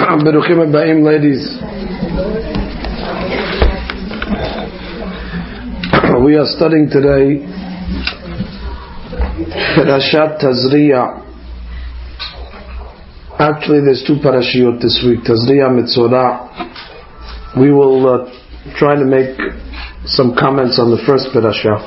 Beruchim Habayim, ladies. We are studying today Parashat Tazria. Actually, there's two parashiyot this week, Tazria Mitzorah. We will try to make some comments on the first parashah.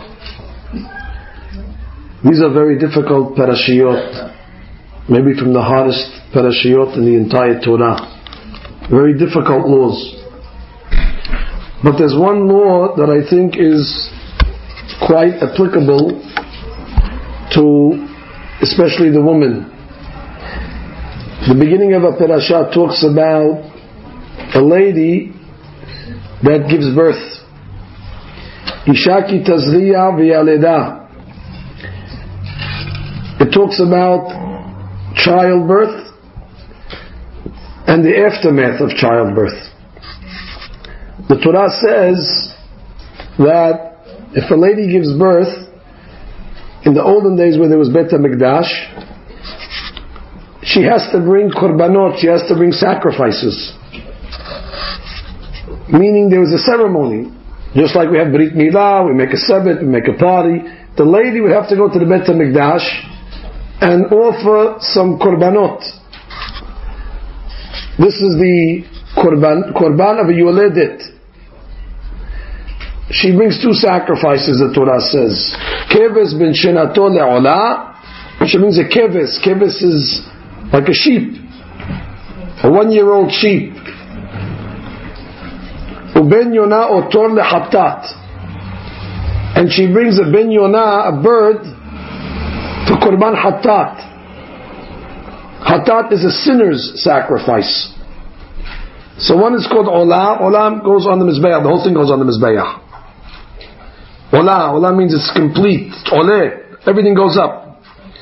These are very difficult parashiyot, maybe from the hardest parashiyot in the entire Torah. Very difficult laws. But there's one law that I think is quite applicable to especially the woman. The beginning of a parasha talks about a lady that gives birth. Ishaki Tazriya V'Yaleda. It talks about childbirth and the aftermath of childbirth. The Torah says that if a lady gives birth, in the olden days when there was Bet HaMikdash, she has to bring korbanot, she has to bring sacrifices. Meaning there was a ceremony. Just like we have Brit Milah, we make a Sabbath, we make a party. The lady would have to go to the Bet HaMikdash and offer some korbanot. This is the korban of a Yoledet. She brings two sacrifices, the Torah says. Keves ben shenato le'olah. She brings a keves. Keves is like a sheep, a 1-year-old sheep. Uben yonah otor le'hatat. And she brings a ben yonah, a bird, for korban hatat. Hatat is a sinner's sacrifice. So one is called olah. Olah goes on the mizbeach. The whole thing goes on the mizbeach. Olah means it's complete. Oleh, everything goes up.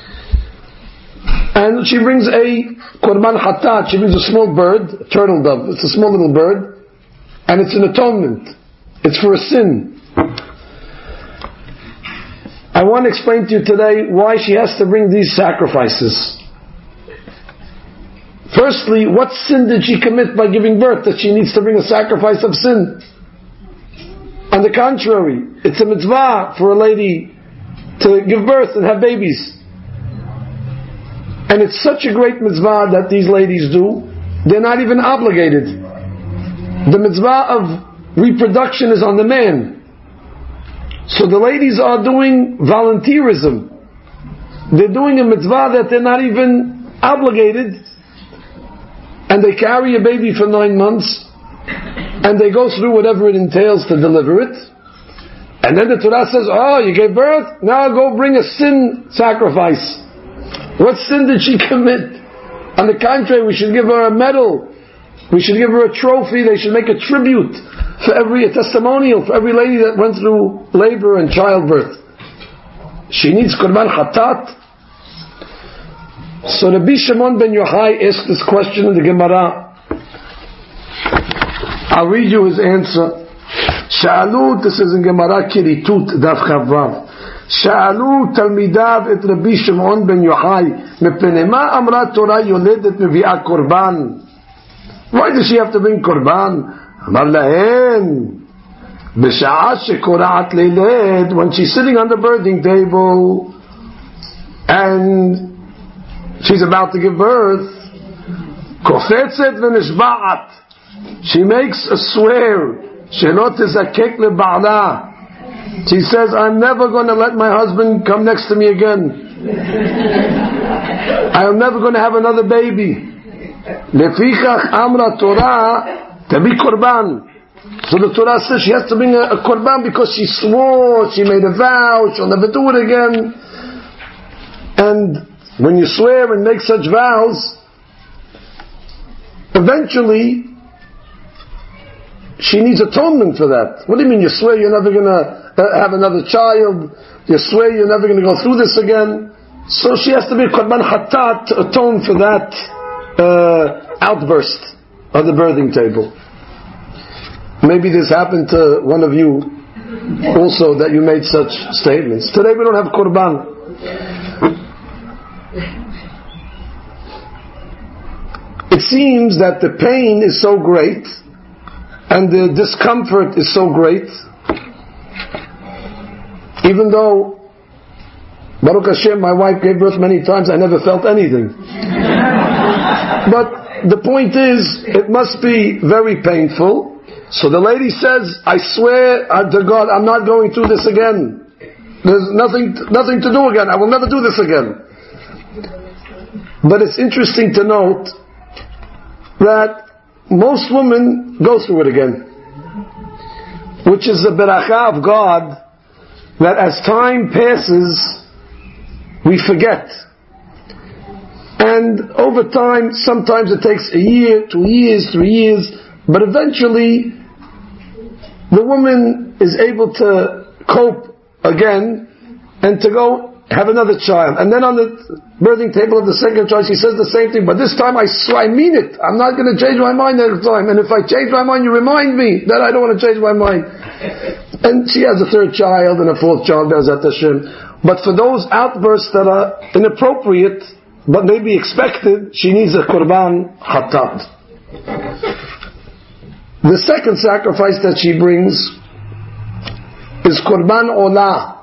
And she brings a korban hatat. She brings a small bird, a turtle dove. It's a small little bird, and it's an atonement. It's for a sin. I want to explain to you today why she has to bring these sacrifices. Firstly, what sin did she commit by giving birth that she needs to bring a sacrifice of sin? On the contrary, it's a mitzvah for a lady to give birth and have babies. And it's such a great mitzvah that these ladies do, they're not even obligated. The mitzvah of reproduction is on the man. So the ladies are doing volunteerism. They're doing a mitzvah that they're not even obligated. And they carry a baby for 9 months, and they go through whatever it entails to deliver it. And then the Torah says, oh, you gave birth? Now go bring a sin sacrifice. What sin did she commit? On the contrary, we should give her a medal. We should give her a trophy. They should make a tribute for a testimonial for every lady that went through labor and childbirth. She needs korban hatat. So Rabbi Shimon ben Yochai asked this question in the Gemara. I'll read you his answer. Sha'alu, this is in Gemara Kiritut, Daf Chavav. Sha'alu talmidav et Rabbi Shimon ben Yochai, mepnei ma amra Torah yoledet mevi'ah korban. Why does she have to bring korban? Amar lahen, b'sha'ah shekora'at leiled, when she's sitting on the birthing table, and she's about to give birth, kofetzet v'nishba'at, she makes a swear, shelot tezakek leba'ala. She says, I'm never going to let my husband come next to me again. I'm never going to have another baby. Lefichach amra Torah tabi korban. So the Torah says she has to bring a korban because she swore, she made a vow, she'll never do it again. And when you swear and make such vows, eventually she needs atonement for that. What do you mean? You swear you're never going to have another child. You swear you're never going to go through this again. So she has to be korban hatat to atone for that outburst on the birthing table. Maybe this happened to one of you also, that you made such statements. Today we don't have korban. it seems that the pain is so great and the discomfort is so great, even though Baruch Hashem, my wife gave birth many times, I never felt anything. But the point is, it must be very painful. So the lady says, I swear to God, I'm not going through this again. There's nothing to do again. I will never do this again. But it's interesting to note that most women go through it again, which is a beracha of God, that as time passes, we forget. And over time, sometimes it takes a year, 2 years, 3 years, but eventually the woman is able to cope again and to go have another child. And then on the birthing table of the second child, she says the same thing, but this time I swear, I mean it. I'm not going to change my mind next time. And if I change my mind, you remind me that I don't want to change my mind. And she has a third child and a fourth child, Be'ezat Hashem. But for those outbursts that are inappropriate, but maybe expected, she needs a Qurban Hatat. The second sacrifice that she brings is Qurban Olah.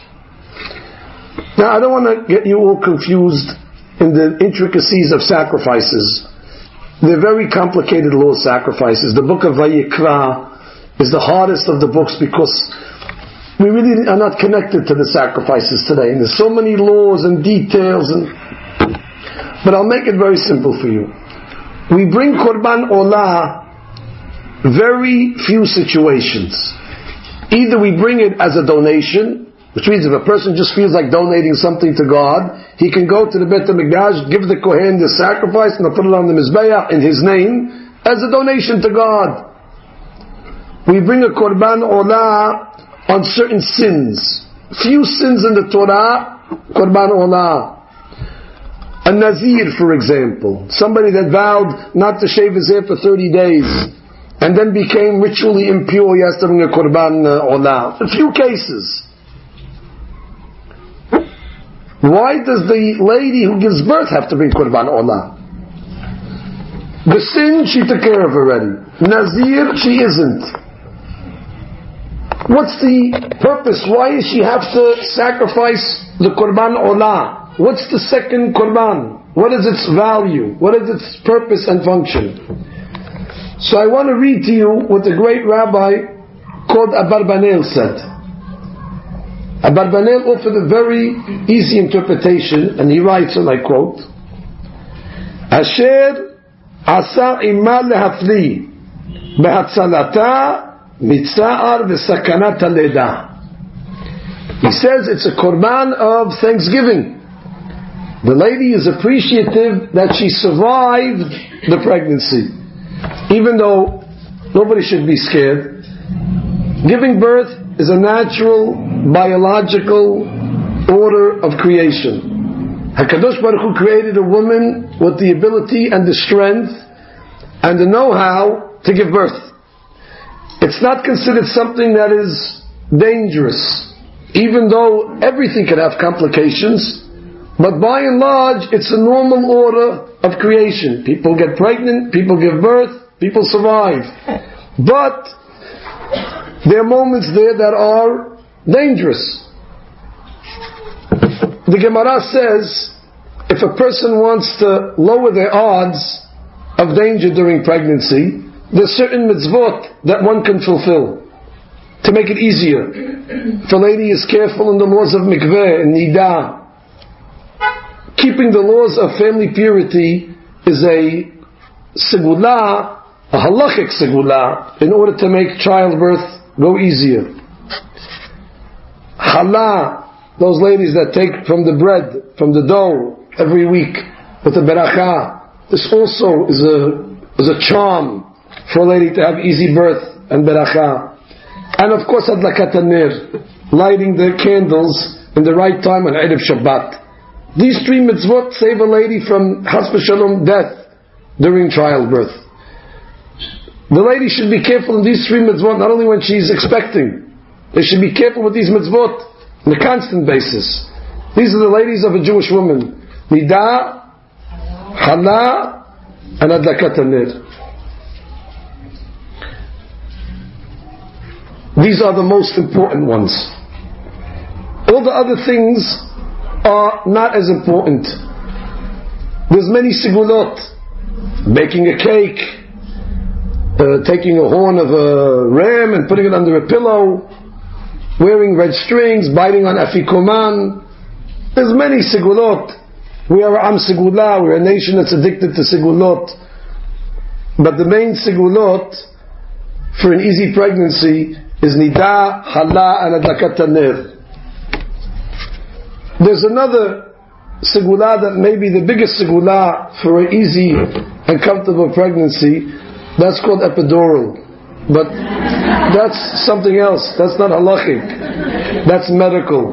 Now, I don't want to get you all confused in the intricacies of sacrifices. They're very complicated law sacrifices. The book of Vayikra is the hardest of the books because we really are not connected to the sacrifices today. And there's so many laws and details. But I'll make it very simple for you. We bring Qurban Olah very few situations. Either we bring it as a donation, which means if a person just feels like donating something to God, he can go to the Beit HaMikdash, give the Kohen the sacrifice, and put it on the Mizbeach in his name as a donation to God. We bring a Qurban Olah on certain sins. Few sins in the Torah, Qurban Olah. A Nazir, for example, somebody that vowed not to shave his hair for 30 days and then became ritually impure, he has to bring a Qurban Olah. A few cases. Why does the lady who gives birth have to bring Qurban Olah? The sin she took care of already. Nazir, she isn't. What's the purpose? Why does she have to sacrifice the Qurban Olah? What's the second Qurban? What is its value? What is its purpose and function? So I want to read to you what the great rabbi called Abarbanel said. Abarbanel offered a very easy interpretation, and he writes, and I quote, Asher asa ima lehafli behatzalata mitza'ar v'sakanat haleda. He says it's a Qurban of thanksgiving. The lady is appreciative that she survived the pregnancy. Even though nobody should be scared, giving birth is a natural, biological order of creation. HaKadosh Baruch Hu created a woman with the ability and the strength and the know-how to give birth. It's not considered something that is dangerous, even though everything can have complications. But by and large, it's a normal order of creation. People get pregnant, people give birth, people survive. But there are moments there that are dangerous. The Gemara says, if a person wants to lower their odds of danger during pregnancy, there's certain mitzvot that one can fulfill to make it easier. If a lady is careful in the laws of mikveh and nidah, keeping the laws of family purity is a segulah, a halachic segulah, in order to make childbirth go easier. Challah, those ladies that take from the bread, from the dough, every week, with the beracha, this also is a charm for a lady to have easy birth and beracha. And of course, adlakat hanir, lighting the candles in the right time on Erev Shabbat. These three mitzvot save a lady from chas v'shalom death during childbirth. The lady should be careful in these three mitzvot, not only when she's expecting. They should be careful with these mitzvot on a constant basis. These are the ladies of a Jewish woman. Nidah, Challah, and Adlakat Ner. These are the most important ones. All the other things are not as important. There's many sigulot. Baking a cake, taking a horn of a ram and putting it under a pillow, wearing red strings, biting on afikoman. There's many sigulot. We are Am Sigula, we're a nation that's addicted to sigulot. But the main sigulot for an easy pregnancy is Nida, Hala, and Adlakat Ner. There's another sigula that may be the biggest sigula for an easy and comfortable pregnancy. That's called epidural. But that's something else. That's not halachic. That's medical.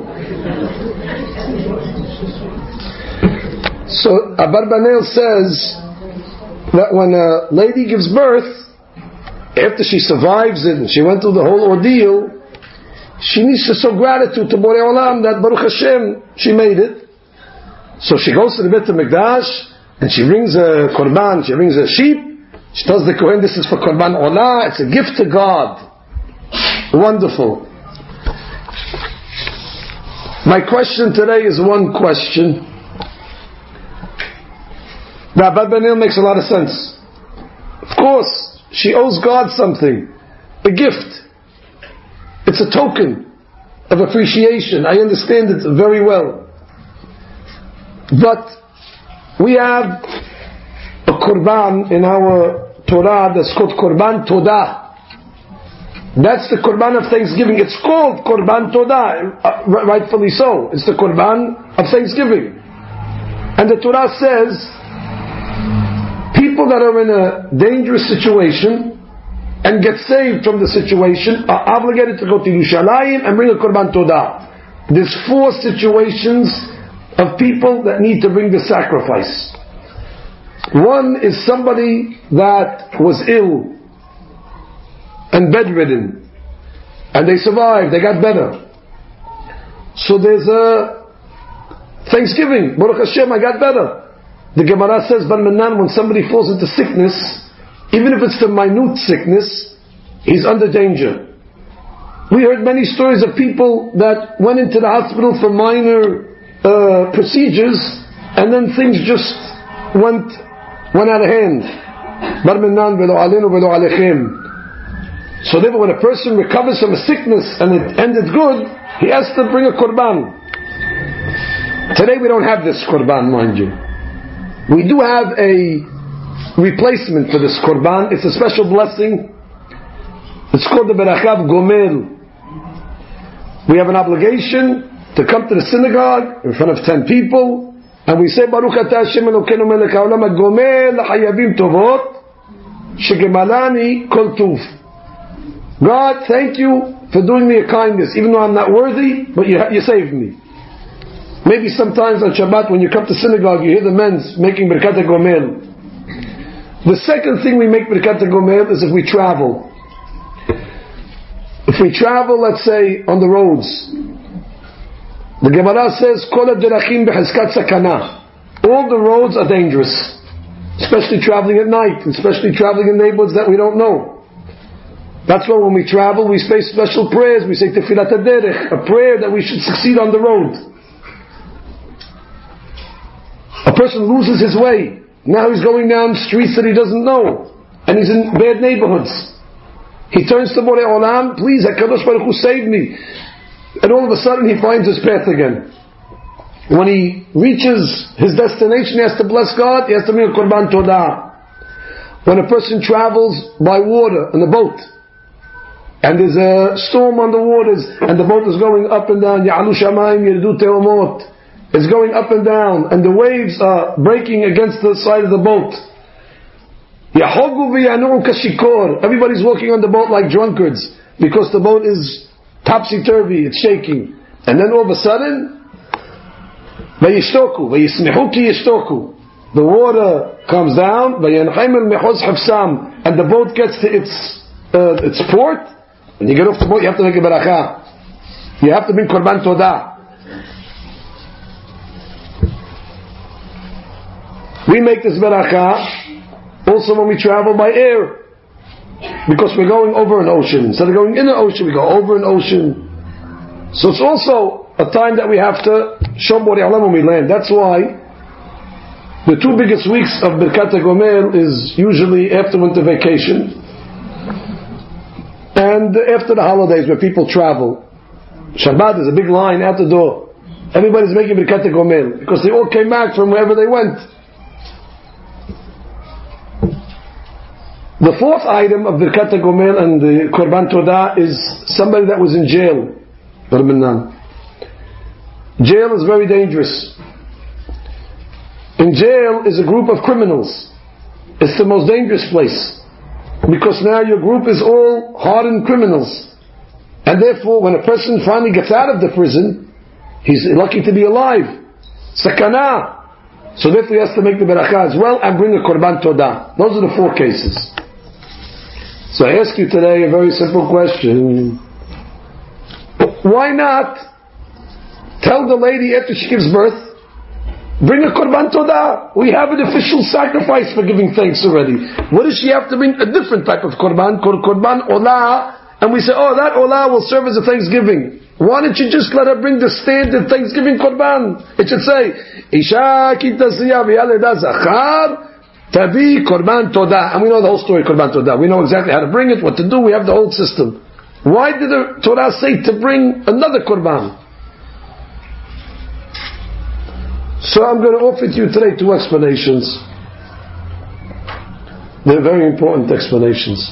So Abarbanel says that when a lady gives birth, after she survives it and she went through the whole ordeal, she needs to show gratitude to Borei Olam that Baruch Hashem, she made it. So she goes to the Beit HaMikdash and she brings a korban, she brings a sheep. She tells the Kohen, this is for korban olah, it's a gift to God. Wonderful. My question today is one question. Rabbi Benil makes a lot of sense. Of course, she owes God something, a gift. It's a token of appreciation. I understand it very well. But we have a korban in our Torah that's called korban todah. That's the korban of thanksgiving. It's called korban todah, rightfully so. It's the korban of thanksgiving. And the Torah says, people that are in a dangerous situation and get saved from the situation are obligated to go to Yerushalayim and bring a korban todah. There's 4 situations of people that need to bring the sacrifice. One is somebody that was ill and bedridden, and they survived, they got better. So there's a thanksgiving. Baruch Hashem, I got better. The Gemara says, Bar Minan, when somebody falls into sickness, even if it's the minute sickness, he's under danger. We heard many stories of people that went into the hospital for minor procedures, and then things just went out of hand. Bar Minan velo alenu velo alechem. So therefore, when a person recovers from a sickness and it ended good, he has to bring a korban. Today we don't have this korban, mind you. We do have a replacement for this korban. It's a special blessing. It's called the Berachav Gomel. We have an obligation to come to the synagogue in front of 10 people, and we say, Baruch Atah Hashem Elokeinu Melech Haolam HaGomel L'Chayavim Tovot Shegemalani Kol Tuv. God, thank you for doing me a kindness, even though I'm not worthy, but you saved me. Maybe sometimes on Shabbat when you come to synagogue, you hear the men making Birkat HaGomel. The second thing we make Birkat HaGomel is if we travel. If we travel, let's say, on the roads. The Gemara says, Kol ha-derachim b'chezkat sakana. All the roads are dangerous, especially traveling at night, especially traveling in neighborhoods that we don't know. That's why when we travel, we say special prayers. We say Tefilat HaDerech, a prayer that we should succeed on the road. A person loses his way. Now he's going down streets that he doesn't know, and he's in bad neighborhoods. He turns to Borei Olam, please, HaKadosh Baruch Hu, save me. And all of a sudden he finds his path again. When he reaches his destination, he has to bless God, he has to bring a korban todah. When a person travels by water, in a boat, and there's a storm on the waters, and the boat is going up and down, Ya'alu Shamayim Yirdu Teomot, it's going up and down, and the waves are breaking against the side of the boat. Everybody's walking on the boat like drunkards, because the boat is topsy-turvy, it's shaking. And then all of a sudden, the water comes down, and the boat gets to its port. When you get off the boat, you have to make a barakah. You have to bring korban todah. We make this barakah, Also when we travel by air, because we're going over an ocean. Instead of going in an ocean, we go over an ocean. So it's also a time that we have to show Borei Olam when we land. That's why the 2 biggest weeks of Birkat HaGomer is usually after winter vacation and after the holidays where people travel. Shabbat is a big line at the door. Everybody's making Birkat HaGomer because they all came back from wherever they went. The fourth item of Birkat HaGomer and the Korban Todah is somebody that was in jail. Jail is very dangerous. In jail is a group of criminals. It's the most dangerous place. Because now your group is all hardened criminals. And therefore when a person finally gets out of the prison, he's lucky to be alive. Sakana. So therefore he has to make the barakah as well and bring a Korban Todah. Those are the 4 cases. So I ask you today a very simple question. Why not tell the lady after she gives birth, bring a Korban Todah? We have an official sacrifice for giving thanks already. What does she have to bring? A different type of Korban, called Korban Olah, and we say, oh, that Olah will serve as a thanksgiving. Why don't you just let her bring the standard Thanksgiving Korban? It should say, Isha ki tasiya v'yaleda zachar tabi Korban Todah. And we know the whole story of Korban Todah. We know exactly how to bring it, what to do. We have the whole system. Why did the Torah say to bring another Korban? So I'm going to offer to you today 2 explanations. They're very important explanations.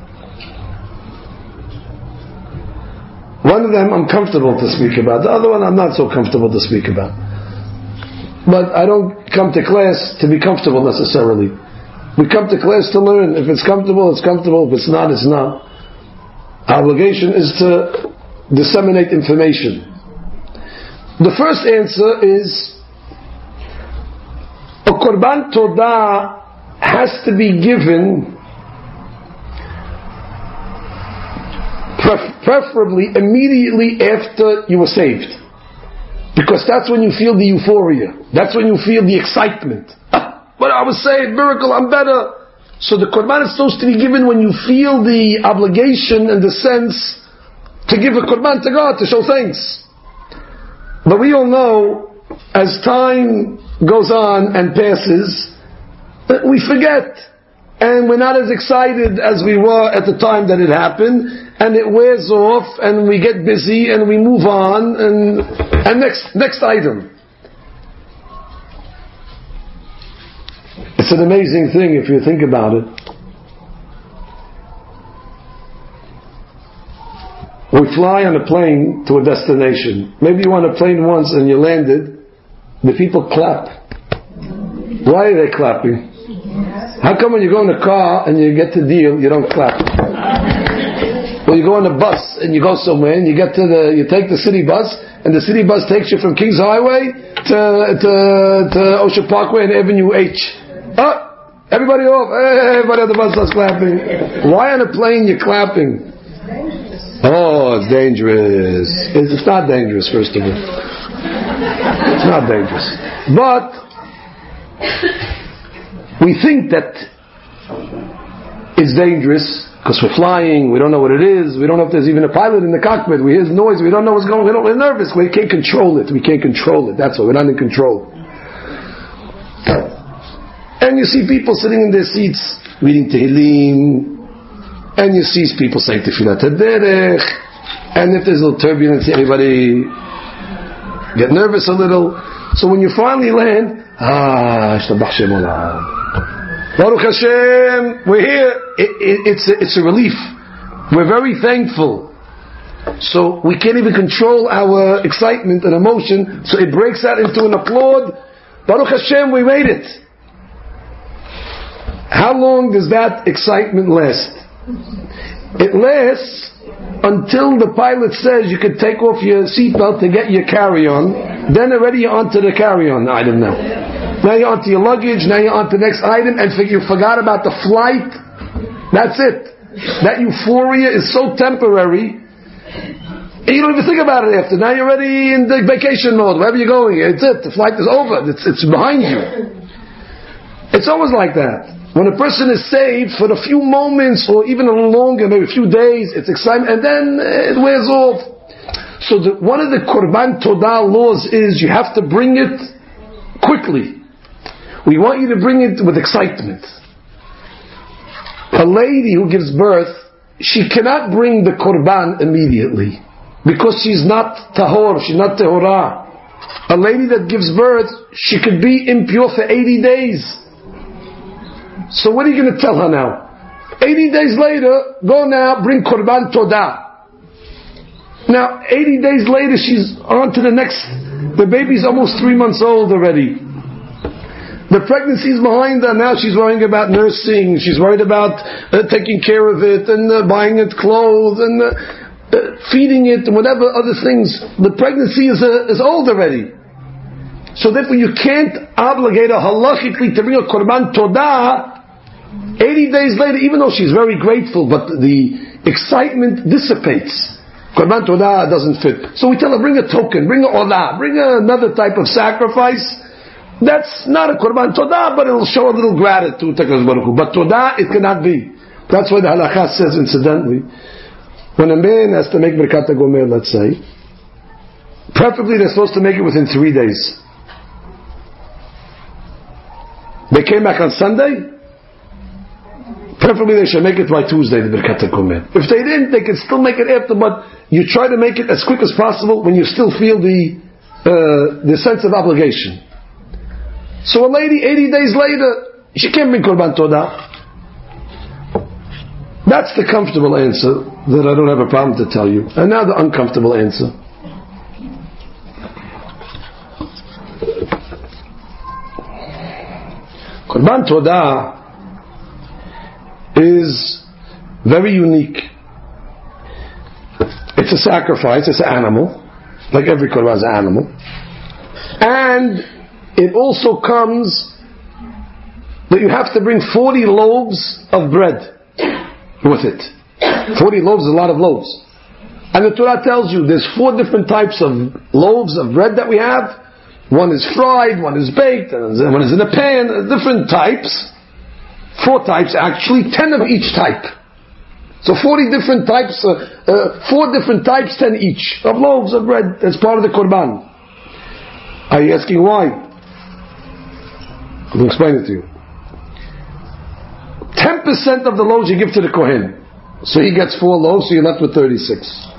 One of them I'm comfortable to speak about. The other one I'm not so comfortable to speak about. But I don't come to class to be comfortable necessarily. We come to class to learn. If it's comfortable, it's comfortable. If it's not, it's not. Our obligation is to disseminate information. The first answer is a Korban Todah has to be given preferably immediately after you were saved, because that's when you feel the euphoria, that's when you feel the excitement. But I was saved, miracle, I'm better. So the Korban is supposed to be given when you feel the obligation and the sense to give a Korban to God, to show thanks. But we all know, as time goes on and passes, we forget, and we're not as excited as we were at the time that it happened, and it wears off, and we get busy, and we move on, and next item. It's an amazing thing if you think about it. We fly on a plane to a destination. Maybe you were on a plane once and you landed, the people clap. Why are they clapping? How come when you go in a car and you get the deal, you don't clap? Well, you go on a bus and you go somewhere and you take the city bus, and the city bus takes you from Kings Highway to Ocean Parkway and Avenue H. Everybody off. Everybody on the bus starts clapping. Why on a plane you're clapping? Oh, it's dangerous. It's not dangerous, first of all. It's not dangerous. But we think that it's dangerous because we're flying, we don't know what it is, we don't know if there's even a pilot in the cockpit, we hear noise, we don't know what's going on, we're nervous, we can't control it, that's why we're not in control. And you see people sitting in their seats reading Tehillim, and you see people saying Tefillat HaDerech, and if there's a little turbulence, everybody get nervous a little. So when you finally land, Baruch Hashem, we're here. It's a relief. We're very thankful. So we can't even control our excitement and emotion, so it breaks out into an applaud. Baruch Hashem, we made it. How long does that excitement last? It lasts until the pilot says you can take off your seatbelt to get your carry-on. Then already you're onto the carry-on item now. Now you're onto your luggage, now you're onto the next item, and you forgot about the flight. That's it. That euphoria is so temporary, and you don't even think about it after. Now you're already in the vacation mode, wherever you're going. It's it. The flight is over. It's behind you. It's always like that. When a person is saved for a few moments or even a little longer, maybe a few days, it's excitement, and then it wears off. So one of the Korban Todah laws is you have to bring it quickly. We want you to bring it with excitement. A lady who gives birth, she cannot bring the Korban immediately because she's not Tahor, she's not Tehorah. A lady that gives birth, she could be impure for 80 days. So what are you going to tell her now? 80 days later, go now, bring Korban Todah. Now, 80 days later, she's on to the next. The baby's almost 3 months old already. The pregnancy's behind her. Now she's worrying about nursing. She's worried about taking care of it and buying it clothes and feeding it and whatever other things. The pregnancy is old already. So therefore you can't obligate her halachically to bring a Korban Todah 80 days later, even though she's very grateful, but the excitement dissipates. Korban Todah doesn't fit. So we tell her, bring a token, bring a Olah, bring another type of sacrifice. That's not a Korban Todah, but it'll show a little gratitude to HaKadosh Baruch Hu. But Todah, it cannot be. That's why the halakha says, incidentally, when a man has to make Birkat HaGomer, let's say, preferably they're supposed to make it within 3 days. They came back on Sunday, preferably they should make it by Tuesday, the Birkat HaGomer. If they didn't, they can still make it after, but you try to make it as quick as possible when you still feel the sense of obligation. So a lady, 80 days later, she can't bring Korban Todah. That's the comfortable answer that I don't have a problem to tell you. And now the uncomfortable answer. Korban Todah is very unique. It's a sacrifice, it's an animal, like every Korban is an animal. And it also comes that you have to bring 40 loaves of bread with it. 40 loaves is a lot of loaves. And the Torah tells you there's 4 different types of loaves of bread that we have. One is fried, one is baked, and one is in a pan, different types. 4 types actually, 10 of each type. So 40 different types, 4 different types, 10 each, of loaves of bread. That's part of the Korban. Are you asking why? I'll explain it to you. 10% of the loaves you give to the Kohen. So he gets 4 loaves, so you're left with 36.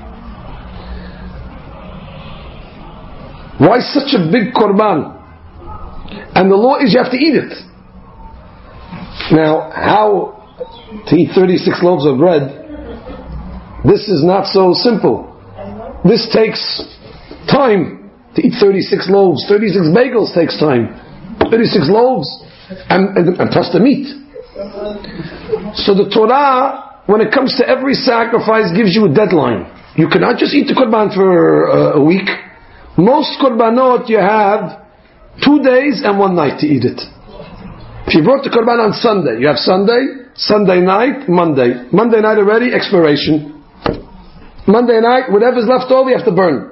Why such a big Korban? And the law is you have to eat it. Now, how to eat 36 loaves of bread? This is not so simple. This takes time to eat 36 loaves. 36 bagels takes time. 36 loaves, and plus the meat. So the Torah, when it comes to every sacrifice, gives you a deadline. You cannot just eat the Korban for a week. Most Korbanot you have 2 days and 1 night to eat it. If you brought the Korban on Sunday, you have Sunday, Sunday night, Monday. Monday night already, expiration. Monday night, whatever's left over, you have to burn.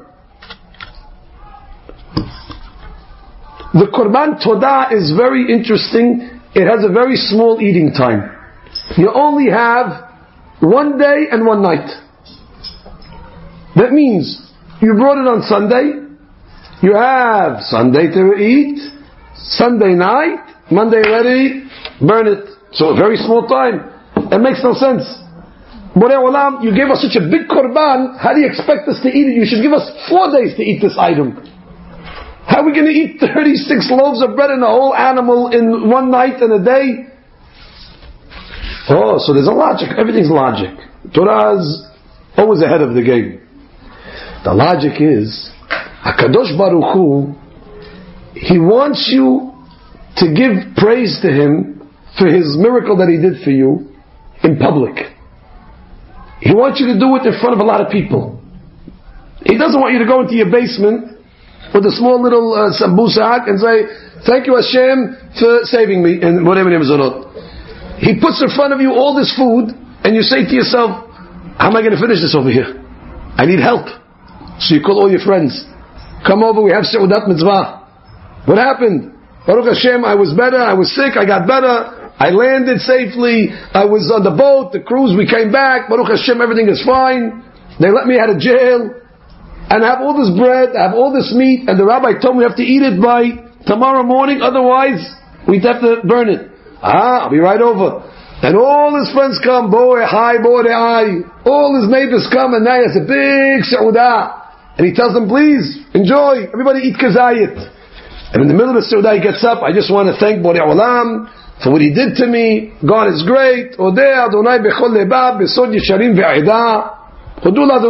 The Korban Todah is very interesting. It has a very small eating time. You only have 1 day and 1 night. That means you brought it on Sunday, you have Sunday to eat, Sunday night, Monday ready, burn it. So a very small time. It makes no sense. Borei Olam, you gave us such a big Korban, how do you expect us to eat it? You should give us 4 days to eat this item. How are we going to eat 36 loaves of bread and a whole animal in 1 night and a day? Oh, so there's a logic. Everything's logic. Torah's always ahead of the game. The logic is, HaKadosh Baruch Hu, He wants you to give praise to Him for His miracle that He did for you in public. He wants you to do it in front of a lot of people. He doesn't want you to go into your basement with a small little sambusak and say, thank you Hashem for saving me, and whatever name is on. He puts in front of you all this food, and you say to yourself, how am I going to finish this over here? I need help. So you call all your friends. Come over, we have Seudat Mitzvah. What happened? Baruch Hashem, I was better, I was sick, I got better. I landed safely. I was on the boat, the cruise, we came back. Baruch Hashem, everything is fine. They let me out of jail. And I have all this bread, I have all this meat, and the rabbi told me we have to eat it by tomorrow morning, otherwise we'd have to burn it. I'll be right over. And all his friends come, boy, hi, boy, hi. All his neighbors come, and now he has a big seudah. And he tells them, please, enjoy, everybody eat kazayit. And in the middle of the seudah he gets up, I just want to thank Borei Olam for what he did to me. God is great. Odeh Adonai bechol lebab, besod yesharim ve'edah. He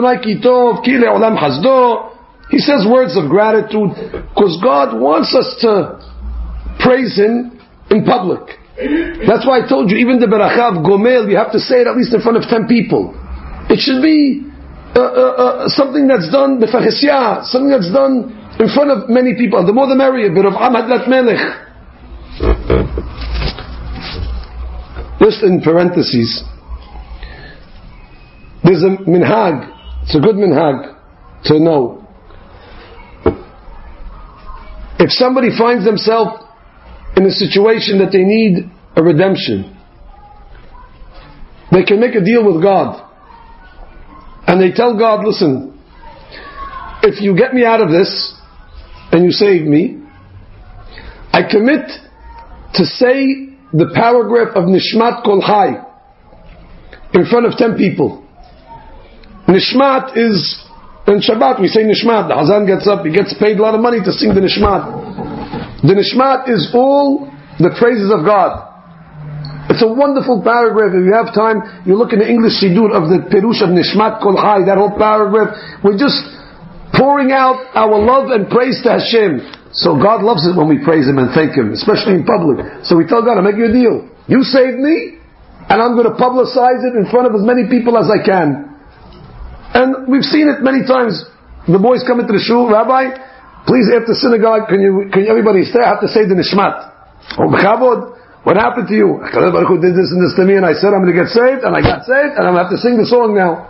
says words of gratitude because God wants us to praise Him in public. That's why I told you, even the beracha of Gomel, you have to say it at least in front of 10 people. It should be something that's done b'fahisya, something that's done in front of many people. The more the merrier. But of Amad Lat Melech. Just in parentheses. There's a minhag, it's a good minhag to know. If somebody finds themselves in a situation that they need a redemption, they can make a deal with God. And they tell God, listen, if you get me out of this, and you save me, I commit to say the paragraph of Nishmat Kol Chai in front of 10 people. Nishmat is, in Shabbat we say Nishmat. The Hazan gets up, he gets paid a lot of money to sing the Nishmat. The Nishmat is all the praises of God. It's a wonderful paragraph. If you have time, you look in the English Siddur of the Perush of Nishmat Kol Chai, that whole paragraph. We're just pouring out our love and praise to Hashem. So God loves it when we praise Him and thank Him, especially in public. So we tell God, I'll make you a deal. You saved me, and I'm going to publicize it in front of as many people as I can. And we've seen it many times. The boys come into the shul, Rabbi, please after synagogue, can you everybody stay? I have to say the Nishmat. Oh, B'chavod, what happened to you? HaKadosh Baruch Hu did this and this to me, and I said I'm going to get saved, and I got saved, and I'm going to have to sing the song now.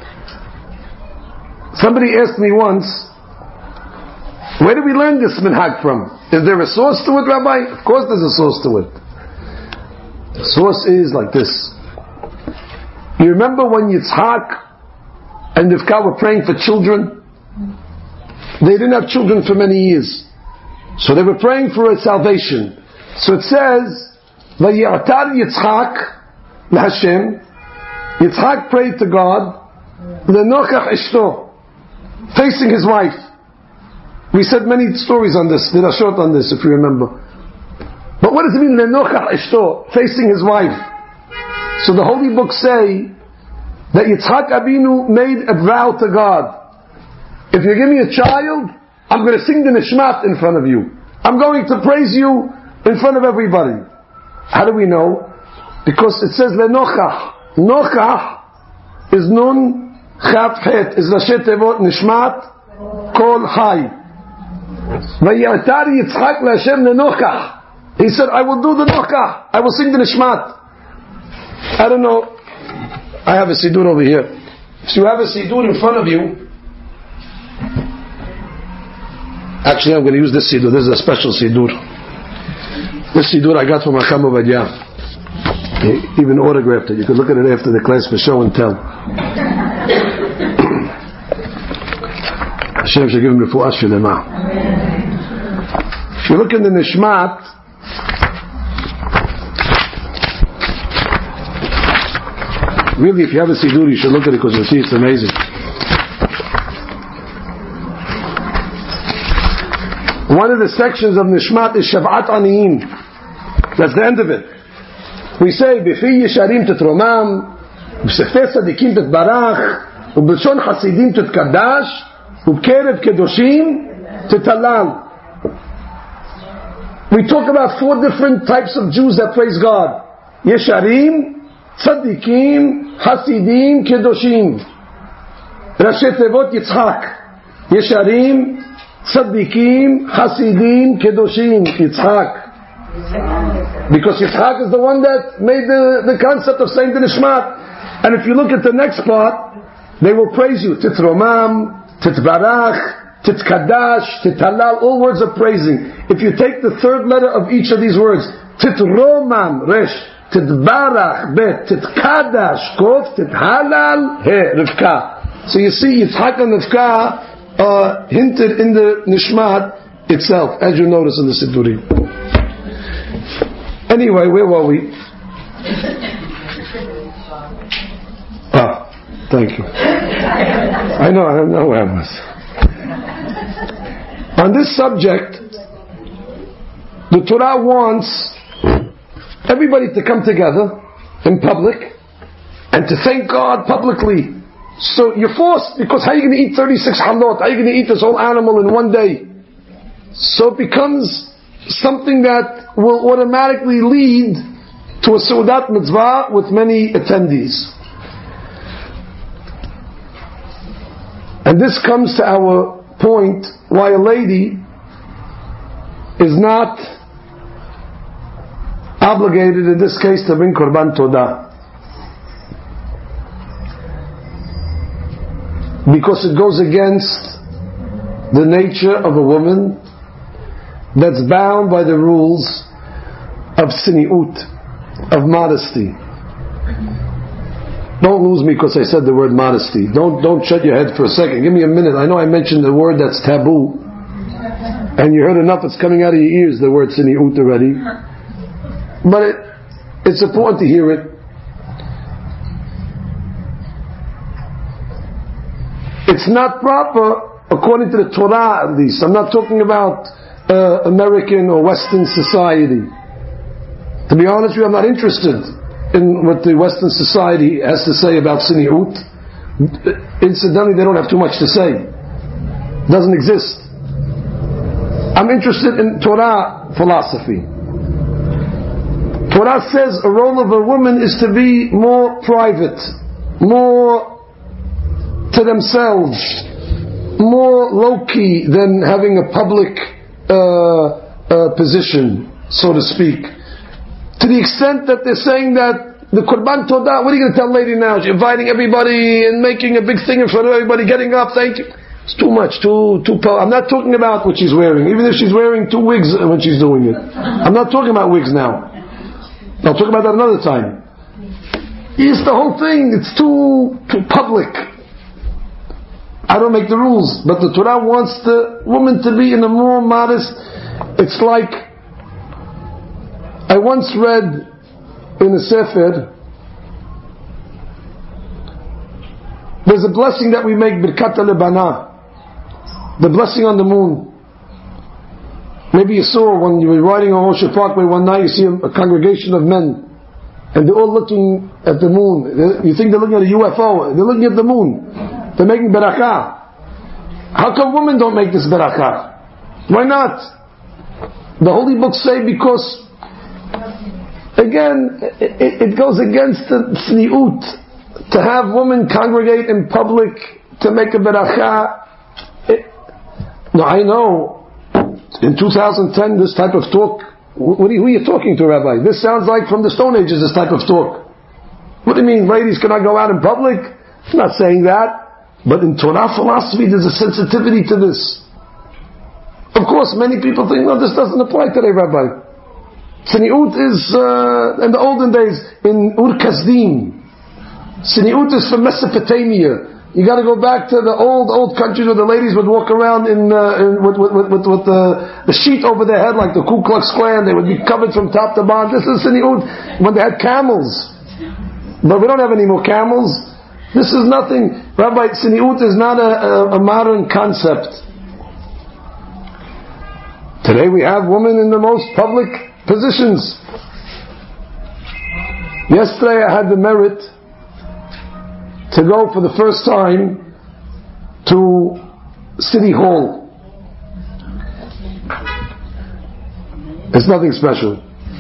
Somebody asked me once, where did we learn this minhag from? Is there a source to it, Rabbi? Of course there's a source to it. The source is like this. You remember when Yitzhak and Rivka were praying for children? They didn't have children for many years. So they were praying for a salvation. So it says, Vayi'atar Yitzhak l'Hashem. Yitzhak prayed to God, L'nochach ishto, facing his wife. We said many stories on this, did a short on this if you remember. But what does it mean, L'nochach ishto, facing his wife? So the holy books say that Yitzhak Abinu made a vow to God. If you give me a child, I'm going to sing the Nishmat in front of you. I'm going to praise you in front of everybody. How do we know? Because it says Lenochach. Nochach is Nun Chaf Het, is Rashi Tevot Nishmat Kol Chai. Vayi'atar Yitzhak LaHashem Lenochach. He said, I will do the Nochach. I will sing the Nishmat. I don't know. I have a Siddur over here. If you have a Siddur in front of you, actually I'm going to use this Siddur. This is a special Siddur. This Siddur I got from Hakam Ovadia. He even autographed it. You can look at it after the class for show and tell. Hashem should give him refuah shlema. If you look in the Nishmat, really, if you have a Siddur, you should look at it because you'll see it's amazing. One of the sections of Nishmat is Shav'at Aniyim. That's the end of it. We say, B'fi Yesharim Tetromam, B'sefei Tzadikim Tetbarach, U'b'lshon Hasidim Tetkadash, U'b'kerev Kedoshim Tetalal. We talk about 4 different types of Jews that praise God. Yesharim, Tzadikim, Hasidim, Kedoshim. Rashi Tevot Yitzhak. Yesharim, Tzadikim, Hasidim, Kedoshim. Yitzhak. Because Yitzhak is the one that made the concept of saying the Nishmat. And if you look at the next part, they will praise you. Titromam, Titbarach, Titkadash, Titalal, all words of praising. If you take the 3rd letter of each of these words, Titromam, Resh. Titbarach, Bet. Titkadash, Kof. Tithalal, He, Rivka. So you see, Yitzhak and Rivka hinted in the Nishmat itself, as you notice in the Siddurim. Anyway, where were we? Thank you. I know where I was. On this subject, the Torah wants everybody to come together in public and to thank God publicly. So you're forced, because how are you going to eat 36 halot? How are you going to eat this whole animal in one day? So it becomes something that will automatically lead to a Seudat Mitzvah with many attendees. And this comes to our point why a lady is not obligated in this case to bring Korban Todah. Because it goes against the nature of a woman that's bound by the rules of siniut, of modesty. Don't lose me because I said the word modesty. Don't shut your head for a second. Give me a minute. I know I mentioned the word that's taboo, and you heard enough. It's coming out of your ears, the word siniut already. But it's important to hear it. It's not proper according to the Torah, at least. I'm not talking about American or Western society. To be honest with you, I'm not interested in what the Western society has to say about siniut. Incidentally, they don't have too much to say. It doesn't exist. I'm interested in Torah philosophy. Torah says a role of a woman is to be more private, more to themselves, more low-key than having a public position, so to speak. To the extent that they're saying that the Korban Todah, what are you going to tell a lady now? She's inviting everybody and making a big thing in front of everybody, getting up, thank you. It's too much, I'm not talking about what she's wearing, even if she's wearing 2 wigs when she's doing it. I'm not talking about wigs now. I'll talk about that another time. It's the whole thing, it's too public. I don't make the rules, but the Torah wants the woman to be in a more modest. It's like, I once read in a Sefer, there's a blessing that we make, Birkat al-Lebana, the blessing on the moon. Maybe you saw when you were riding on Moshe Parkway one night, you see a congregation of men, and they're all looking at the moon. You think they're looking at a UFO, they're looking at the moon. They're making barakah. How come women don't make this barakah? Why not? The holy books say because, again, it goes against the tzniut to have women congregate in public to make a barakah. No, I know. In 2010, this type of talk. Who are you talking to, Rabbi? This sounds like from the Stone Ages. This type of talk. What do you mean, ladies cannot go out in public? I'm not saying that. But in Torah philosophy, there's a sensitivity to this. Of course, many people think, no, this doesn't apply today, Rabbi. Tzniut is, in the olden days, in Ur Kasdim. Tzniut is from Mesopotamia. You got to go back to the old countries where the ladies would walk around with the sheet over their head like the Ku Klux Klan. They would be covered from top to bottom. This is Tzniut when they had camels. But we don't have any more camels. This is nothing. Rabbi, tzniut is not a modern concept. Today we have women in the most public positions. Yesterday I had the merit to go for the first time to City Hall. It's nothing special.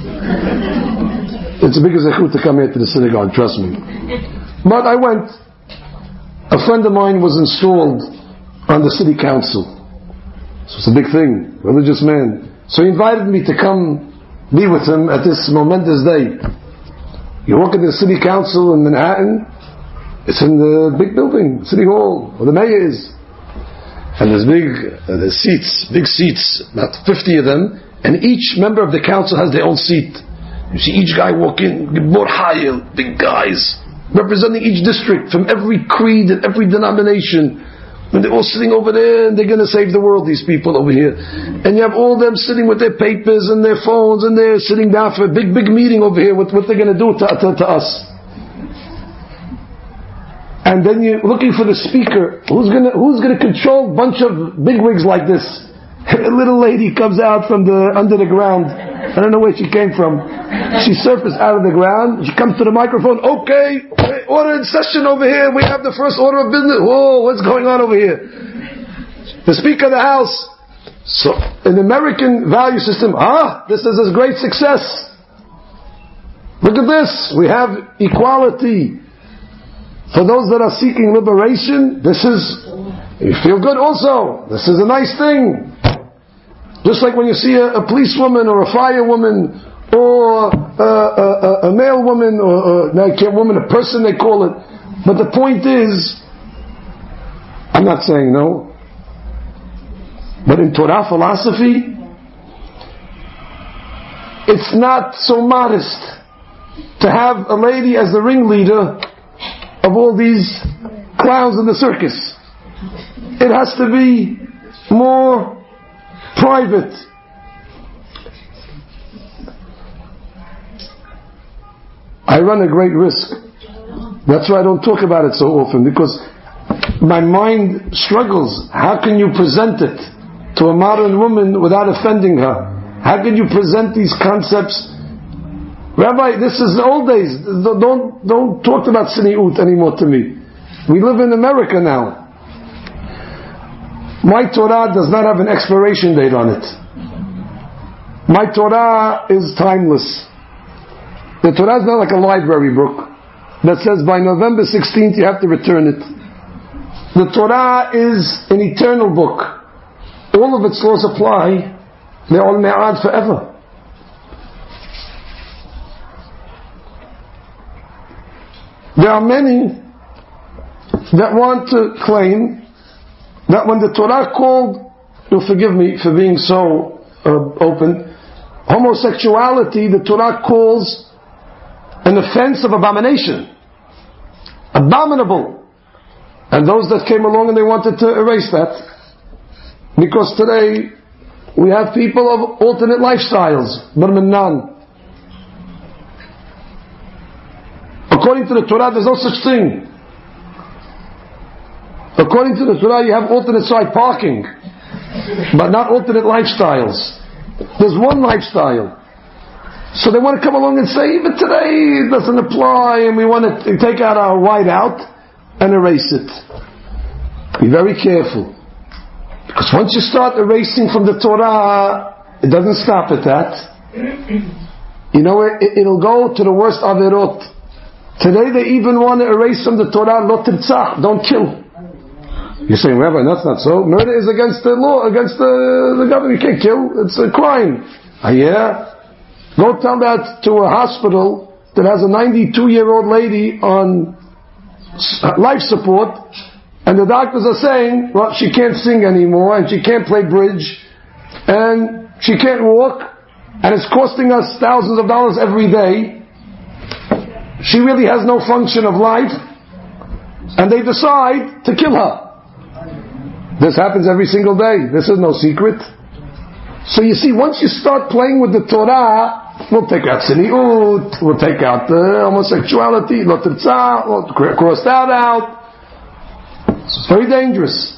It's a big zechut to come here to the synagogue, trust me. But I went. A friend of mine was installed on the city council. So it's a big thing, religious man. So he invited me to come be with him at this momentous day. You walk into the city council in Manhattan, it's in the big building, City Hall, where the mayor is. And there's big seats, about 50 of them, and each member of the council has their own seat. You see each guy walk in, big guys, representing each district from every creed and every denomination. And they're all sitting over there, and they're going to save the world, these people over here. And you have all them sitting with their papers and their phones, and they're sitting down for a big meeting over here, what they're going to do to us. And then you're looking for the speaker. Who's going to control a bunch of bigwigs like this? A little lady comes out from under the ground. I don't know where she came from. She surfaced out of the ground. She comes to the microphone. Okay, order in session over here. We have the first order of business. Whoa, what's going on over here? The Speaker of the House. So, in the American value system, this is a great success. Look at this. We have equality. For those that are seeking liberation, you feel good also. This is a nice thing. Just like when you see a policewoman or a firewoman or a male woman or a person they call it. But the point is, I'm not saying no, but in Torah philosophy, it's not so modest to have a lady as the ringleader of all these clowns in the circus. It has to be more private. I run a great risk. That's why I don't talk about it so often, because my mind struggles. How can you present it to a modern woman without offending her? How can you present these concepts? Rabbi, this is the old days. Don't talk about sini'ut anymore to me. We live in America now. My Torah does not have an expiration date on it. My Torah is timeless. The Torah is not like a library book that says by November 16th you have to return it. The Torah is an eternal book. All of its laws apply. They're all me'ad forever. There are many that want to claim that when the Torah called, you'll forgive me for being so open, homosexuality, the Torah calls an offense of abomination. Abominable. And those that came along and they wanted to erase that. Because today, we have people of alternate lifestyles. Barminan. According to the Torah, there's no such thing. According to the Torah, you have alternate side parking, but not alternate lifestyles. There's one lifestyle. So they want to come along and say, but today it doesn't apply, and we want to take out our white out and erase it. Be very careful. Because once you start erasing from the Torah, it doesn't stop at that. You know, it'll go to the worst averot. Today they even want to erase from the Torah, lo tirtzah, don't kill. You're saying, Rabbi, that's not so. Murder is against the law, against the government. You can't kill. It's a crime. Yeah? Go tell that to a hospital that has a 92-year-old lady on life support, and the doctors are saying, well, she can't sing anymore, and she can't play bridge, and she can't walk, and it's costing us thousands of dollars every day. She really has no function of life, and they decide to kill her. This happens every single day. This is no secret. So you see, once you start playing with the Torah, we'll take out sini'ut, we'll take out homosexuality, lo tirtzah, we'll cross that out. It's very dangerous.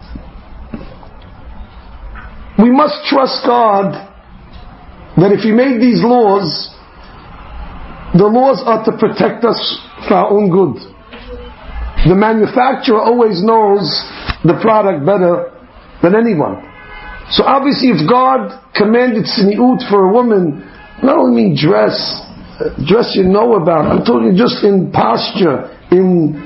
We must trust God that if He made these laws, the laws are to protect us for our own good. The manufacturer always knows the product better than anyone. So obviously if God commanded sini'ut for a woman, not only mean dress you know about, I'm talking just in posture, in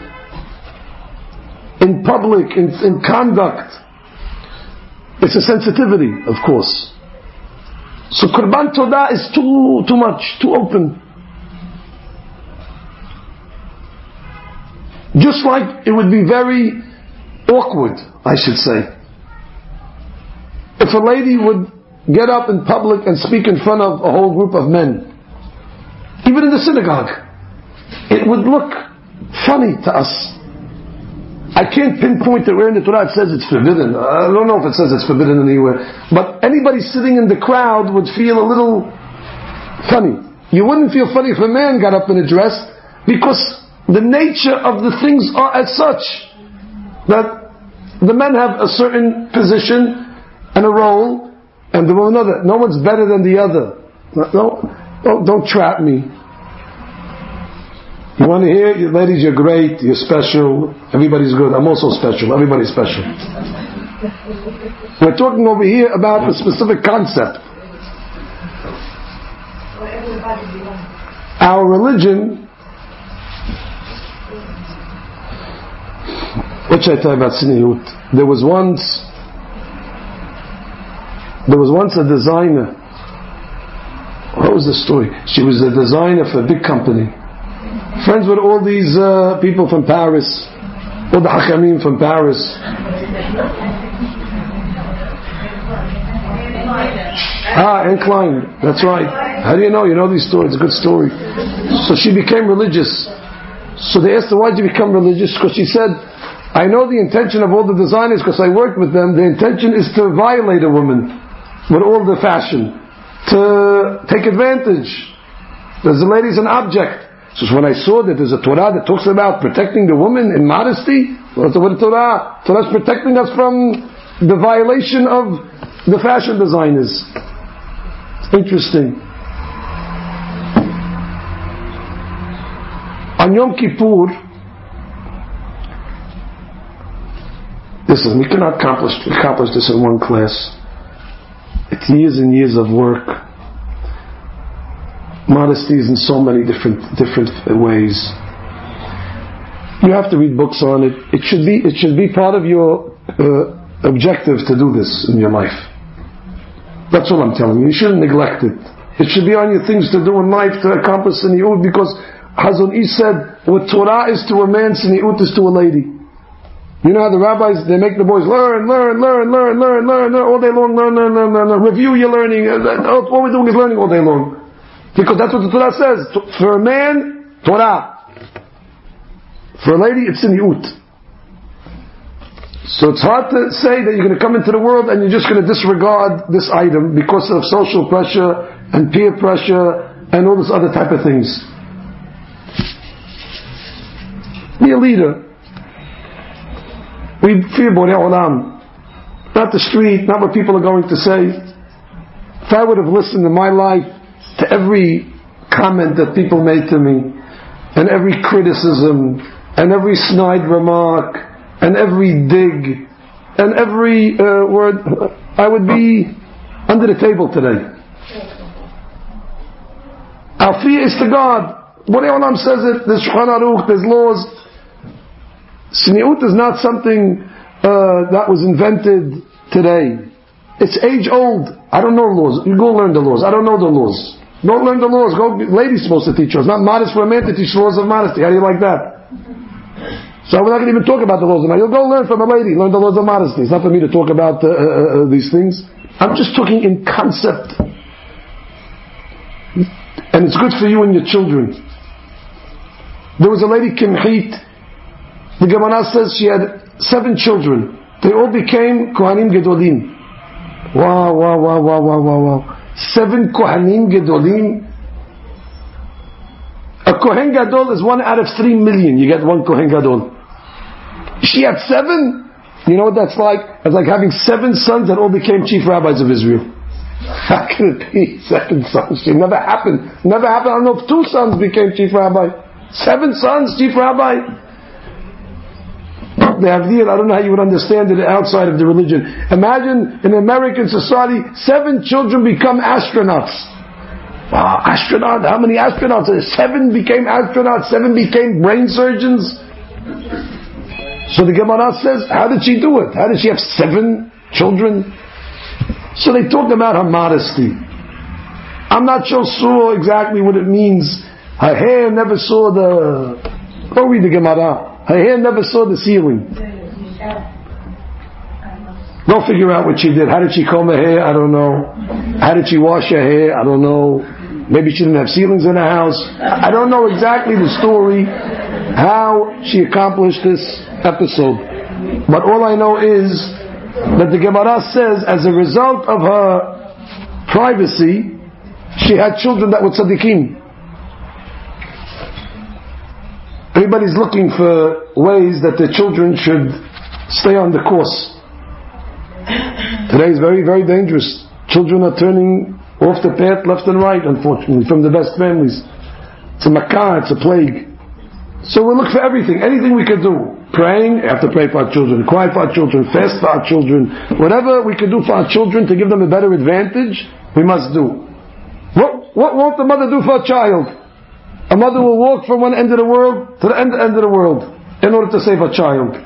public, in conduct. It's a sensitivity, of course. So Qurban Todah is too much, too open. Just like it would be very awkward, I should say, if a lady would get up in public and speak in front of a whole group of men, even in the synagogue, it would look funny to us. I can't pinpoint that where in the Torah it says it's forbidden. I don't know if it says it's forbidden anywhere. But anybody sitting in the crowd would feel a little funny. You wouldn't feel funny if a man got up and addressed, because the nature of the things are as such that the men have a certain position and a role, and the women another. No one's better than the other. Don't trap me. You want to hear, ladies, you're great, you're special, everybody's good. I'm also special, everybody's special. We're talking over here about a specific concept. Our religion, what should I tell you about Siniyut? There was once a designer. What was the story? She was a designer for a big company. Friends with all these people from Paris, all the Hakamim from Paris. Anne Klein, that's right. How do you know? You know these stories, it's a good story. So she became religious. So they asked her, why did you become religious? Because she said, I know the intention of all the designers, because I worked with them, the intention is to violate a woman with all the fashion, to take advantage. There's the lady's an object. So when I saw that there's a Torah that talks about protecting the woman in modesty, what's the Torah? Torah's protecting us from the violation of the fashion designers. It's interesting. On Yom Kippur, we cannot accomplish this in one class. It's years and years of work. Modesty is in so many different ways. You have to read books on it. It should be part of your objective to do this in your life. That's all I'm telling you. You shouldn't neglect it. It should be on your things to do in life to accomplish Siniyut, because Hazon Ish said, what Torah is to a man, Siniyut is to a lady. You know how the rabbis, they make the boys learn all day long, learn. Review your learning. All we're doing is learning all day long. Because that's what the Torah says. For a man, Torah. For a lady, it's Siniyut. So it's hard to say that you're going to come into the world and you're just going to disregard this item because of social pressure and peer pressure and all this other type of things. Be a leader. We fear Borei Olam. Not the street, not what people are going to say. If I would have listened in my life to every comment that people made to me, and every criticism, and every snide remark, and every dig, and every word, I would be under the table today. Our fear is to God. Borei Olam says it, there's Shulchan Aruch, there's laws. Siniyut is not something that was invented today. It's age old. I don't know laws. You go learn the laws. I don't know the laws. Don't learn the laws. Go. Ladies supposed to teach us. Not modest for a man to teach laws of modesty. How do you like that? So we're not going to even talk about the laws of modesty. You'll go learn from a lady. Learn the laws of modesty. It's not for me to talk about these things. I'm just talking in concept. And it's good for you and your children. There was a lady, Kimhit. The Gemara says she had 7 children. They all became Kohanim Gedolim. Wow. 7 Kohanim Gedolim. A Kohen Gadol is 1 out of 3 million. You get 1 Kohen Gadol. She had 7. You know what that's like? It's like having 7 sons that all became chief rabbis of Israel. How can it be 7 sons? It never happened. I don't know if 2 sons became chief rabbi. 7 sons, chief rabbi. The Avdiyah, I don't know how you would understand it outside of the religion. Imagine in American society, 7 children become astronauts. Wow, astronaut? How many astronauts? 7 became astronauts, 7 became brain surgeons. So the Gemara says, how did she do it? How did she have 7 children? So they talk about her modesty. I'm not sure exactly what it means. Her hair never saw the... Go read the Gemara. Her hair never saw the ceiling. Don't figure out what she did. How did she comb her hair? I don't know. How did she wash her hair? I don't know. Maybe she didn't have ceilings in her house. I don't know exactly the story, how she accomplished this episode. But all I know is that the Gemara says, as a result of her privacy, she had children that were tzaddikim. Everybody's looking for ways that their children should stay on the course. Today is very, very dangerous. Children are turning off the path left and right, unfortunately, from the best families. It's a makkah, it's a plague. So we look for everything, anything we could do. Praying, we have to pray for our children, cry for our children, fast for our children. Whatever we could do for our children to give them a better advantage, we must do. What won't the mother do for a child? A mother will walk from one end of the world to the end of the world in order to save a child.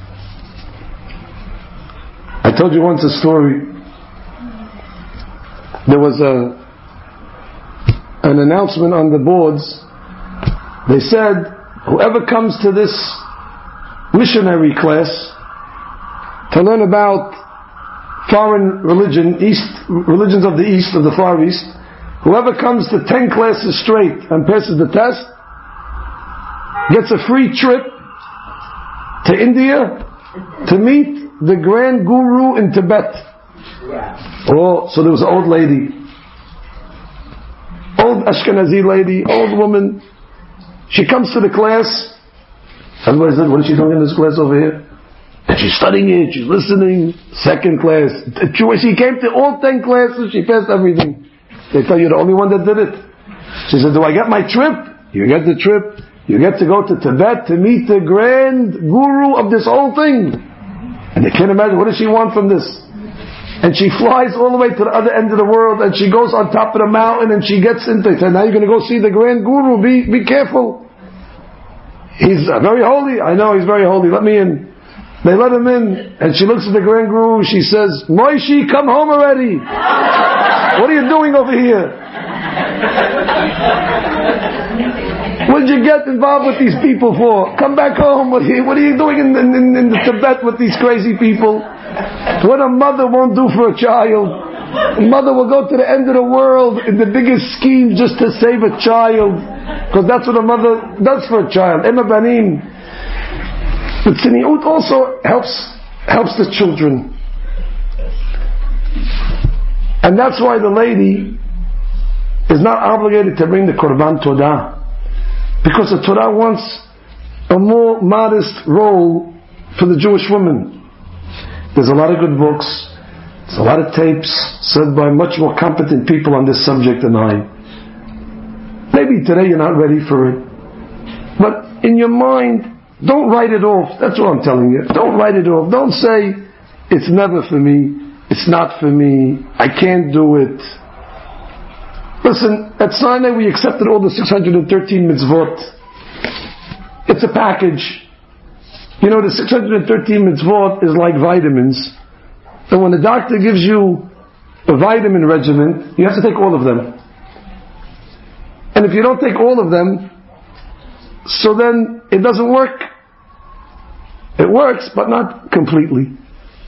I told you once a story. There was an announcement on the boards. They said, whoever comes to this missionary class to learn about foreign religions of the East, of the Far East, whoever comes to 10 classes straight and passes the test gets a free trip to India to meet the Grand Guru in Tibet. Oh, so there was an old lady, old Ashkenazi lady, old woman. She comes to the class. Everybody said, what is she doing in this class over here? And she's studying it, she's listening. Second class. She came to all 10 classes, she passed everything. They tell you the only one that did it. She said, do I get my trip? You get the trip. You get to go to Tibet to meet the grand guru of this whole thing. And they can't imagine, what does she want from this? And she flies all the way to the other end of the world, and she goes on top of the mountain, and she gets into it. And now you're going to go see the grand guru. Be careful. He's very holy. I know he's very holy. Let me in. They let him in, and she looks at the grand guru. She says, Moishi, come home already. What are you doing over here? What did you get involved with these people for? Come back home. What are you doing in the Tibet with these crazy people? What a mother won't do for a child. A mother will go to the end of the world in the biggest scheme just to save a child. Because that's what a mother does for a child. Emma Banim. But tzniut also helps the children. And that's why the lady is not obligated to bring the Korban Todah. Because the Torah wants a more modest role for the Jewish woman. There's a lot of good books, there's a lot of tapes said by much more competent people on this subject than I. Maybe today you're not ready for it. But in your mind, don't write it off. That's what I'm telling you. Don't write it off. Don't say, it's never for me, it's not for me, I can't do it. Listen, at Sinai we accepted all the 613 mitzvot. It's a package. You know, the 613 mitzvot is like vitamins. And when the doctor gives you a vitamin regimen, you have to take all of them. And if you don't take all of them, so then it doesn't work. It works, but not completely.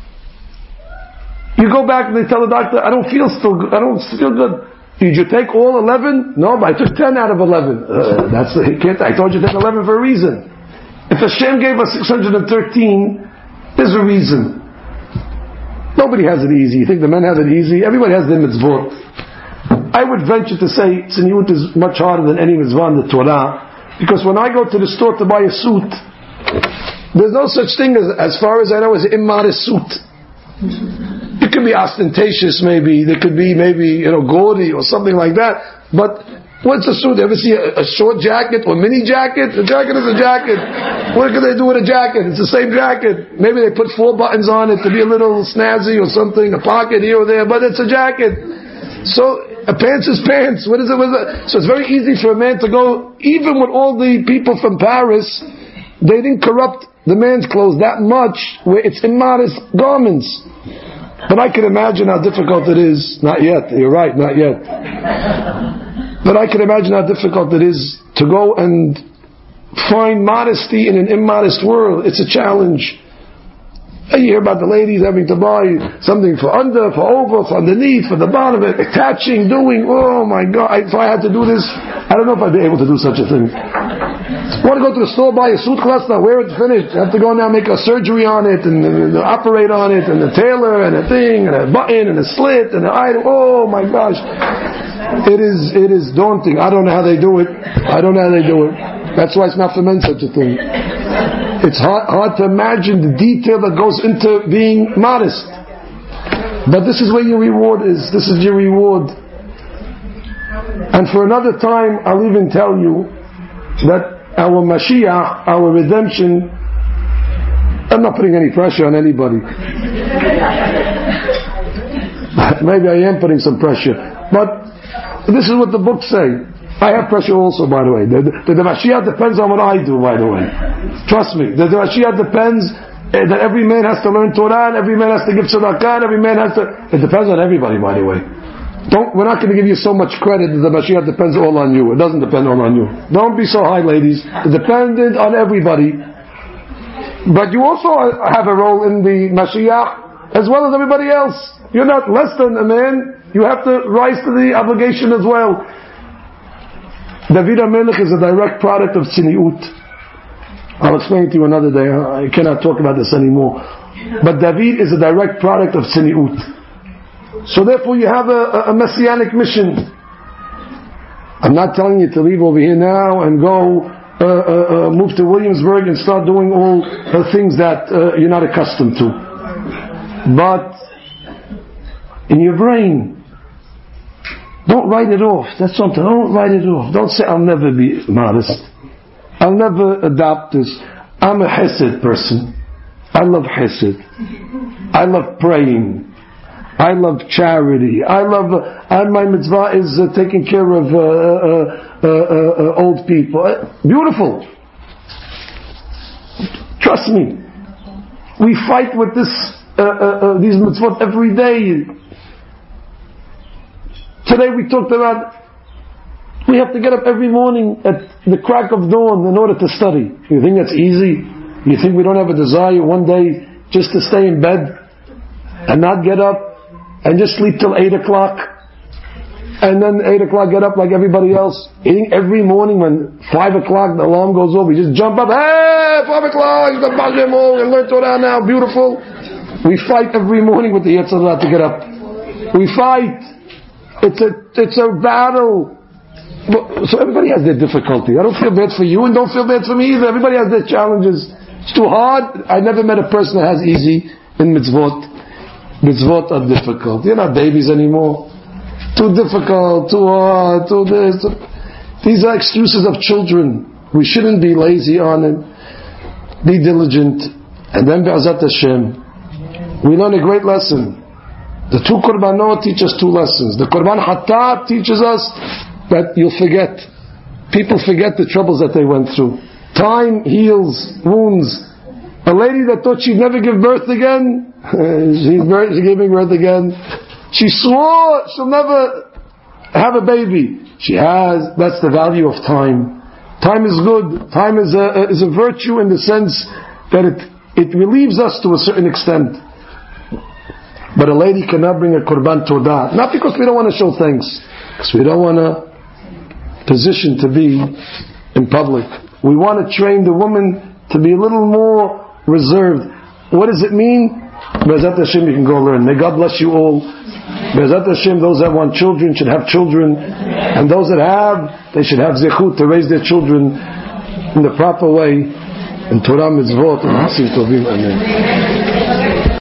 You go back and they tell the doctor, I don't feel good. Did you take all 11? No, but I took 10 out of 11. I told you to take 11 for a reason. If Hashem gave us 613, there's a reason. Nobody has it easy. You think the men have it easy? Everybody has their mitzvot. I would venture to say tzniut is much harder than any mitzvah in the Torah, because when I go to the store to buy a suit, there's no such thing as far as I know, as an immodest suit. It could be ostentatious, maybe. There could be maybe, gaudy or something like that. But what's a suit? Ever see a short jacket or mini jacket? A jacket is a jacket. What can they do with a jacket? It's the same jacket. Maybe they put 4 buttons on it to be a little snazzy or something, a pocket here or there, but it's a jacket. So a pants is pants. What is it? So it's very easy for a man to go, even with all the people from Paris, they didn't corrupt the man's clothes that much where it's immodest garments. But I can imagine how difficult it is. Not yet. You're right, not yet. But I can imagine how difficult it is to go and find modesty in an immodest world. It's a challenge. You hear about the ladies having to buy something for under, for over, for underneath, for the bottom, attaching, doing, oh my God, if I had to do this, I don't know if I'd be able to do such a thing. I want to go to the store, buy a suit class, now wear it finished. I have to go now make a surgery on it, and operate on it, and a tailor, and a thing, and a button, and a slit, and an item, oh my gosh. It is daunting. I don't know how they do it. That's why it's not for men such a thing. It's hard to imagine the detail that goes into being modest. But this is where your reward is. This is your reward. And for another time, I'll even tell you that our Mashiach, our redemption, I'm not putting any pressure on anybody. Maybe I am putting some pressure. But this is what the books say. I have pressure also, by the way. The Mashiach depends on what I do, by the way. Trust me. The Mashiach depends that every man has to learn Torah, and every man has to give tzedakah, and every man has to... It depends on everybody, by the way. We're not going to give you so much credit that the Mashiach depends all on you. It doesn't depend all on you. Don't be so high, ladies. It's dependent on everybody. But you also have a role in the Mashiach as well as everybody else. You're not less than a man. You have to rise to the obligation as well. David HaMelech is a direct product of tzniut. I'll explain it to you another day. I cannot talk about this anymore. But David is a direct product of tzniut. So therefore you have a messianic mission. I'm not telling you to leave over here now and go move to Williamsburg and start doing all the things that you're not accustomed to. But in your brain, don't write it off. That's something. Don't write it off. Don't say, I'll never be modest. I'll never adopt this. I'm a Hesed person. I love Hesed. I love praying. I love charity. And my mitzvah is taking care of old people. Beautiful. Trust me. We fight with these mitzvot every day. Today we talked about we have to get up every morning at the crack of dawn in order to study. You think that's easy? You think we don't have a desire one day just to stay in bed and not get up and just sleep till 8 o'clock and then 8 o'clock get up like everybody else? You think every morning when 5 o'clock the alarm goes off, we just jump up, hey, 5 o'clock, and learn Torah now, beautiful. We fight every morning with the Yetzer Hara to get up. We fight. It's a battle. So everybody has their difficulty. I don't feel bad for you and don't feel bad for me either. Everybody has their challenges. It's too hard. I never met a person that has easy in mitzvot. Mitzvot are difficult. You're not babies anymore. Too difficult, too hard, too this. These are excuses of children. We shouldn't be lazy on it. Be diligent. And then Be'ezat Hashem, we learn a great lesson. The 2 Korbanot teach us 2 lessons. The Korban Hatat teaches us that you'll forget. People forget the troubles that they went through. Time heals wounds. A lady that thought she'd never give birth again, she's giving birth again. She swore she'll never have a baby. She has. That's the value of time. Time is good. Time is a virtue in the sense that it relieves us to a certain extent. But a lady cannot bring a Korban Todah. Not because we don't want to show thanks. Because we don't want a position to be in public. We want to train the woman to be a little more reserved. What does it mean? Be'ezat Hashem, you can go learn. May God bless you all. Be'ezat Hashem, those that want children should have children. And those that have, they should have zechut to raise their children in the proper way. In Torah mitzvot and Hasim Tovim. Amen.